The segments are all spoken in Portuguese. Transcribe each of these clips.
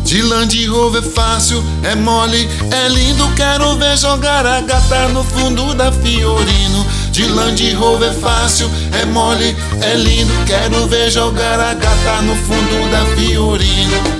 De Land Rover é fácil, é mole, é lindo. Quero ver jogar a gata no fundo da Fiorino. De Land Rover é fácil, é mole, é lindo. Quero ver jogar a gata no fundo da Fiorino.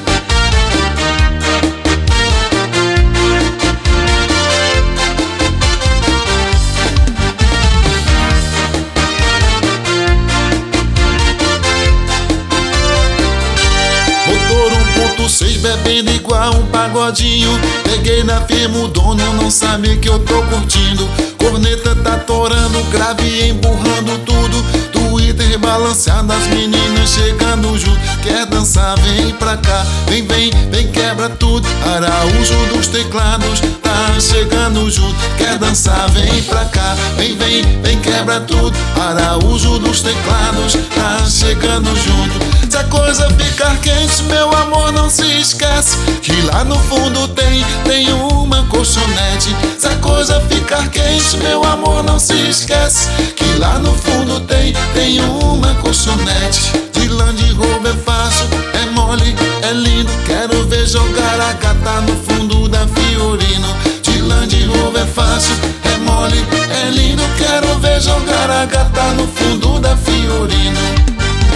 Motor 1.6 bebendo igual um pagodinho. Peguei na firma, o dono não sabe que eu tô curtindo. Corneta tá torando, grave emburrando tudo. Twitter balanceado, as meninas chegando junto. Quer dançar, vem pra cá. Vem, vem, vem, quebra tudo. Araújo dos teclados tá chegando junto. Quer dançar, vem pra cá. Vem, vem, vem, quebra tudo. Araújo dos teclados tá chegando junto. Se a coisa ficar quente, meu amor, não se esquece que lá no fundo tem uma colchonete. Se a coisa ficar quente, meu amor, não se esquece que lá no fundo tem uma colchonete. De Land Rover é fácil, é mole, é lindo. Quero ver jogar a gata no fundo da Fiorino. De Land Rover é fácil, é mole, é lindo. Quero ver jogar a gata no fundo da Fiorino.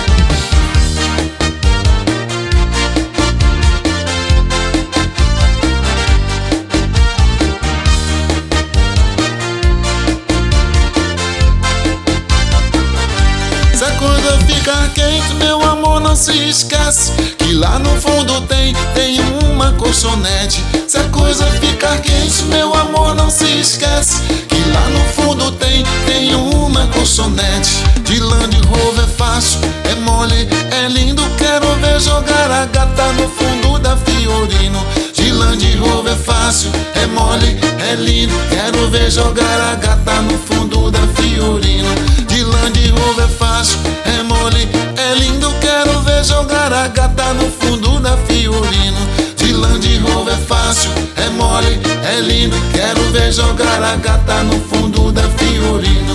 Se a coisa ficar quente, meu amor, não se esquece que lá no fundo tem uma colchonete. Se a coisa ficar quente, meu amor, não se esquece que lá no fundo tem uma colchonete. De Land Rover é fácil, é mole, é lindo. Quero ver jogar a gata no fundo da Fiorino. De Land Rover é fácil, é mole, é lindo. Quero ver jogar a gata no fundo da Fiorino. De Land Rover é fácil, é mole, é lindo. Quero ver jogar a gata no fundo da Fiorino. De Land Rover é fácil, é mole, é lindo. Quero ver jogar a gata no fundo da Fiorino.